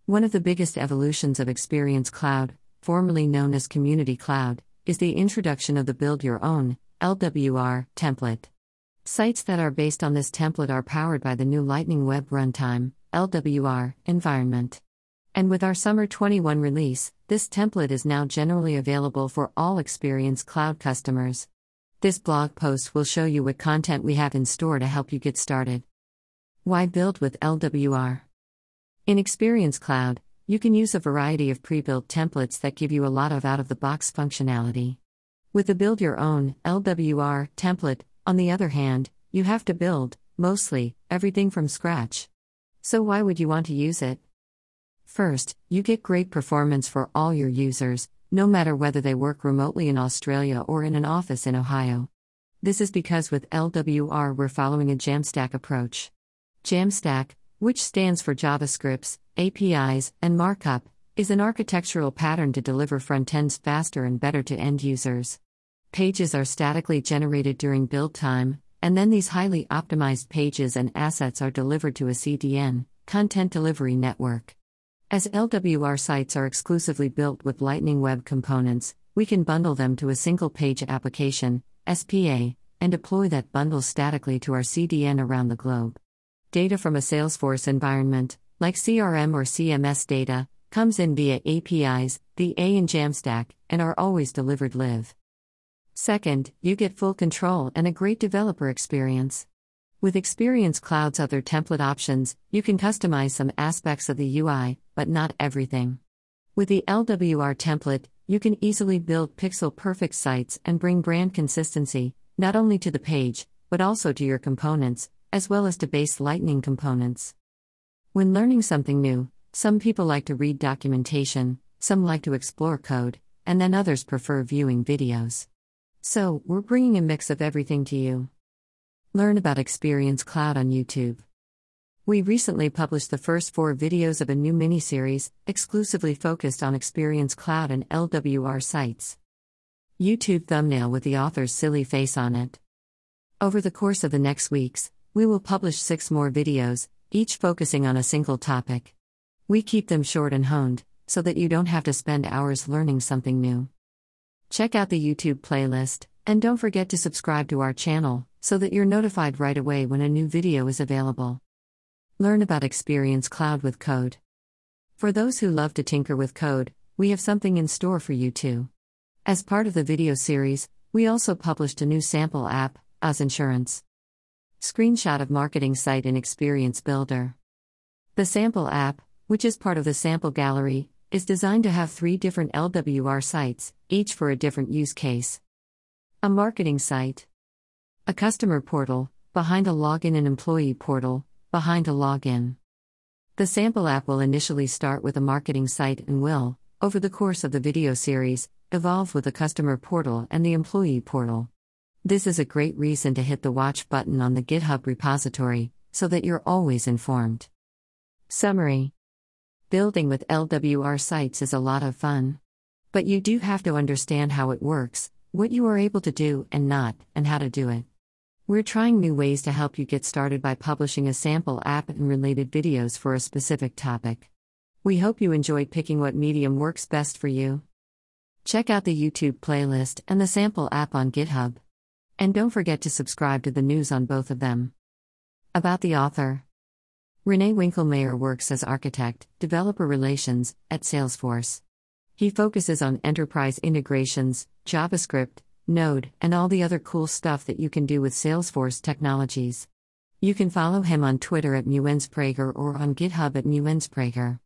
One of the biggest evolutions of Experience Cloud, formerly known as Community Cloud, is the introduction of the Build Your Own (LWR) template. Sites that are based on this template are powered by the new Lightning Web Runtime (LWR) environment. And with our Summer 21 release, this template is now generally available for all Experience Cloud customers. This blog post will show you what content we have in store to help you get started. Why build with LWR? In Experience Cloud, you can use a variety of pre-built templates that give you a lot of out-of-the-box functionality. With the Build Your Own LWR template, on the other hand, you have to build, mostly, everything from scratch. So why would you want to use it? First, you get great performance for all your users, no matter whether they work remotely in Australia or in an office in Ohio. This is because with LWR we're following a Jamstack approach. Jamstack, which stands for JavaScripts, APIs, and Markup, is an architectural pattern to deliver front-ends faster and better to end users. Pages are statically generated during build time, and then these highly optimized pages and assets are delivered to a CDN, Content Delivery Network. As LWR sites are exclusively built with Lightning Web Components, we can bundle them to a single-page application, SPA, and deploy that bundle statically to our CDN around the globe. Data from a Salesforce environment, like CRM or CMS data, comes in via APIs, the A in Jamstack, and are always delivered live. Second, you get full control and a great developer experience. With Experience Cloud's other template options, you can customize some aspects of the UI, but not everything. With the LWR template, you can easily build pixel-perfect sites and bring brand consistency, not only to the page, but also to your components, as well as to base Lightning components. When learning something new, some people like to read documentation, some like to explore code, and then others prefer viewing videos. So, we're bringing a mix of everything to you. Learn about Experience Cloud on YouTube. We recently published the first 4 videos of a new mini-series, exclusively focused on Experience Cloud and LWR sites. YouTube thumbnail with the author's silly face on it. Over the course of the next weeks, we will publish 6 more videos, each focusing on a single topic. We keep them short and honed, so that you don't have to spend hours learning something new. Check out the YouTube playlist, and don't forget to subscribe to our channel, so that you're notified right away when a new video is available. Learn about Experience Cloud with code. For those who love to tinker with code, we have something in store for you too. As part of the video series, we also published a new sample app, Oz Insurance. Screenshot of marketing site in Experience Builder. The sample app, which is part of the sample gallery, is designed to have 3 different LWR sites, each for a different use case. A marketing site. A customer portal, behind a login, and employee portal, behind a login. The sample app will initially start with a marketing site and will, over the course of the video series, evolve with the customer portal and the employee portal. This is a great reason to hit the watch button on the GitHub repository, so that you're always informed. Summary. Building with LWR sites is a lot of fun. But you do have to understand how it works, what you are able to do and not, and how to do it. We're trying new ways to help you get started by publishing a sample app and related videos for a specific topic. We hope you enjoyed picking what medium works best for you. Check out the YouTube playlist and the sample app on GitHub. And don't forget to subscribe to the news on both of them. About the author. René Winkelmeyer works as architect, developer relations, at Salesforce. He focuses on enterprise integrations, JavaScript, Node, and all the other cool stuff that you can do with Salesforce technologies. You can follow him on Twitter at @muensprager or on GitHub at @muensprager.